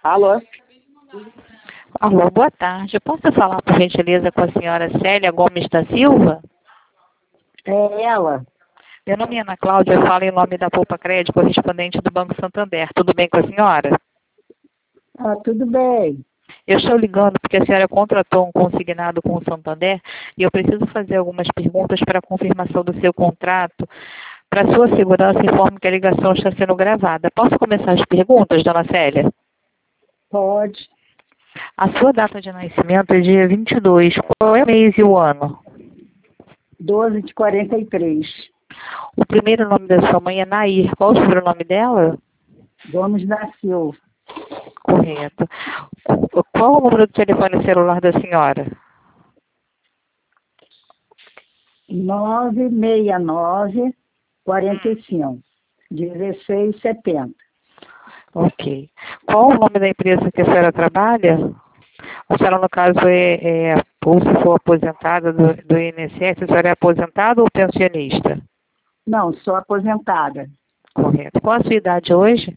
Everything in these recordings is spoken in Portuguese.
Alô? Alô, boa tarde. Posso falar, por gentileza, com a senhora Célia Gomes da Silva? É ela? Meu nome é Ana Cláudia, eu falo em nome da Poupa Crédito, correspondente do Banco Santander. Tudo bem com a senhora? Ah, tudo bem. Eu estou ligando porque a senhora contratou um consignado com o Santander e eu preciso fazer algumas perguntas para a confirmação do seu contrato. Para sua segurança, informo que a ligação está sendo gravada. Posso começar as perguntas, dona Célia? Pode. A sua data de nascimento é dia 22. Qual é o mês e o ano? 12 de 43. O primeiro nome da sua mãe é Nair. Qual o sobrenome dela? Gomes da Silva. Correto. Qual o número do telefone celular da senhora? 969-45-1670. Ok. Qual o nome da empresa que a senhora trabalha? A senhora, no caso, ou se for aposentada do INSS, a senhora é aposentada ou pensionista? Não, sou aposentada. Correto. Qual a sua idade hoje?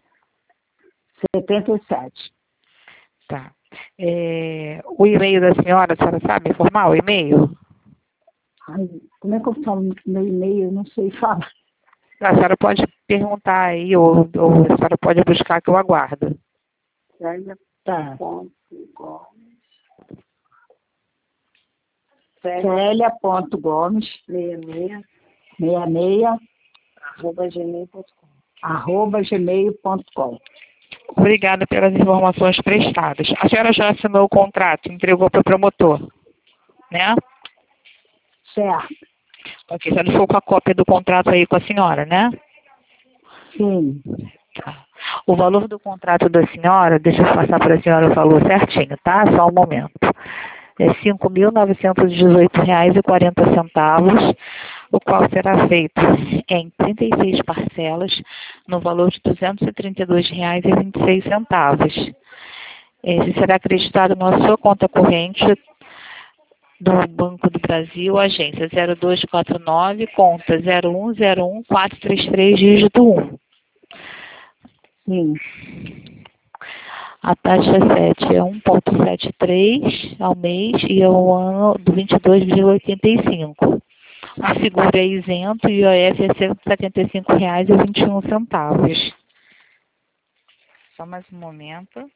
77. Tá. O e-mail da senhora, a senhora sabe informar o e-mail? Ai, como é que eu falo no meu e-mail? Eu não sei falar. A senhora pode perguntar aí, ou a senhora pode buscar que eu aguardo. Tá. Célia.gomes 66 @gmail.com. Obrigada pelas informações prestadas. A senhora já assinou o contrato, entregou para o promotor, né? Certo. Ok, já deixou com a cópia do contrato aí com a senhora, né? Sim. Tá. O valor do contrato da senhora, deixa eu passar para a senhora o valor certinho, tá? Só um momento. É R$ 5.918,40, o qual será feito em 36 parcelas, no valor de R$ 232,26. Esse será acreditado na sua conta corrente do Banco do Brasil, agência 0249, conta 0101433, dígito 1. Sim. A taxa 7 é 1,73 ao mês e ao ano do 22,85. O seguro é isento e o IOF é R$ 175,21. Só mais um momento.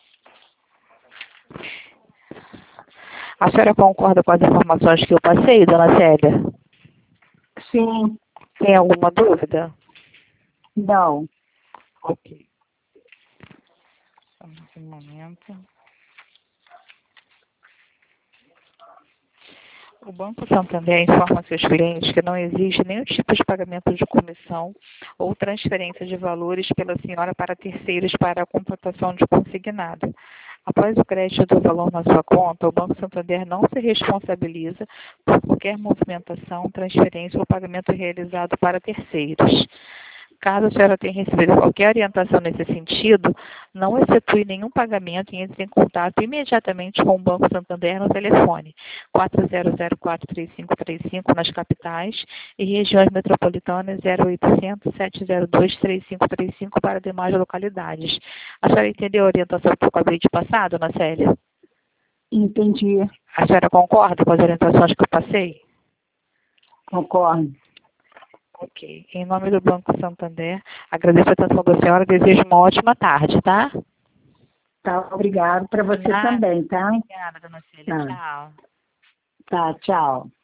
A senhora concorda com as informações que eu passei, dona Célia? Sim. Tem alguma dúvida? Não. Ok. Só mais um momento. O Banco Santander informa seus clientes que não existe nenhum tipo de pagamento de comissão ou transferência de valores pela senhora para terceiros para a computação de consignado. Após o crédito do valor na sua conta, o Banco Santander não se responsabiliza por qualquer movimentação, transferência ou pagamento realizado para terceiros. Caso a senhora tenha recebido qualquer orientação nesse sentido, não efetue nenhum pagamento e entre em contato imediatamente com o Banco Santander no telefone 40043535 nas capitais e regiões metropolitanas 0800 702 3535 para demais localidades. A senhora entendeu a orientação que eu acabei de passar, dona Célia? Entendi. A senhora concorda com as orientações que eu passei? Concordo. Ok. Em nome do Banco Santander, agradeço a atenção da senhora e desejo uma ótima tarde, tá? Tá, obrigado para você Nada. também, tá? Obrigada, dona Célia. Tá, Tchau. tá, tchau.